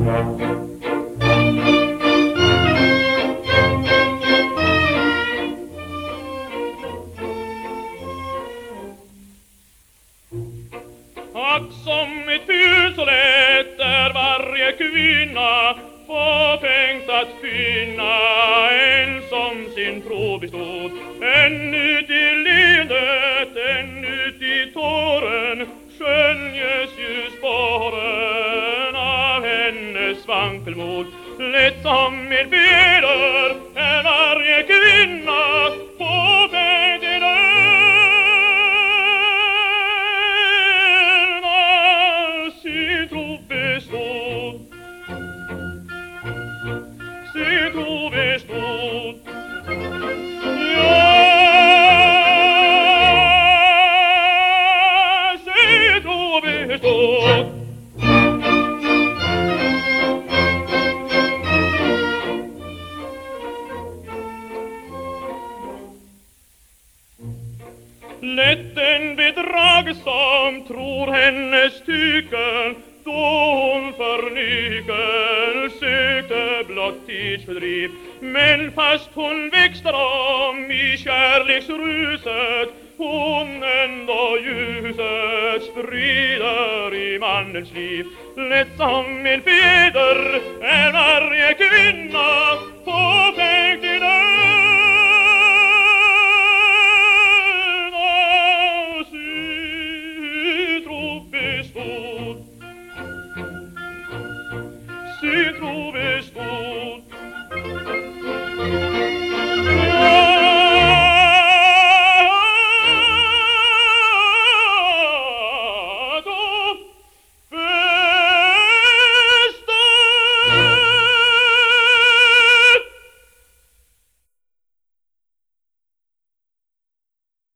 Ack som ett ful så lätt är varje kvinna fåfängt att finna en som sin tro bestod. En ut i ledet, en ut i tåren skönjes ju spåren av hennes vankelmod. Lätt som ett fjäder är varje kvinna fåfängt i sin tro bestod. Sin tro bestod. Ja, sin tro bestod. Lätt en bedrag som tror hennes tyken, då hon för nyckeln sökte blott tidsfördriv. Men fast hon växte om i kärleksruset, hon ändå ljuset sprider i mannens liv. Lätt som en fjäder är varje